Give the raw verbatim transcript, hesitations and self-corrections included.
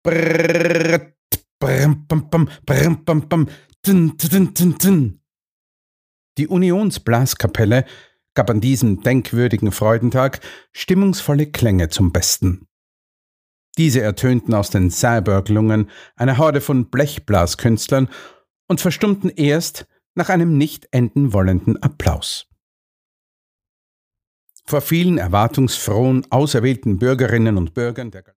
Brrrr, brim, bam, bam, brim, bam, bam, tin, tin, tin, tin. Die Unionsblaskapelle gab an diesem denkwürdigen Freudentag stimmungsvolle Klänge zum Besten. Diese ertönten aus den Säberglungen einer Horde von Blechblaskünstlern und verstummten erst nach einem nicht enden wollenden Applaus. Vor vielen erwartungsfrohen, auserwählten Bürgerinnen und Bürgern der